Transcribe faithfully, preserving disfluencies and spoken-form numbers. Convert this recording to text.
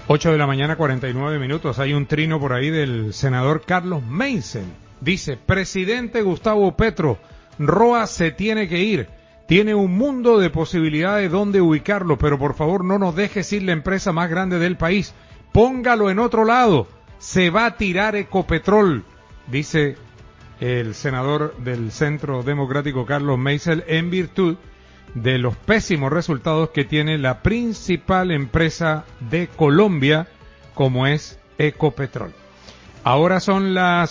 ocho de la mañana, cuarenta y nueve minutos. Hay un trino por ahí del senador Carlos Meisel. Dice, presidente Gustavo Petro, Roa se tiene que ir. Tiene un mundo de posibilidades donde ubicarlo, pero por favor no nos dejes ir la empresa más grande del país. Póngalo en otro lado. Se va a tirar Ecopetrol, dice el senador del Centro Democrático Carlos Meisel, en virtud de los pésimos resultados que tiene la principal empresa de Colombia, como es Ecopetrol. Ahora son las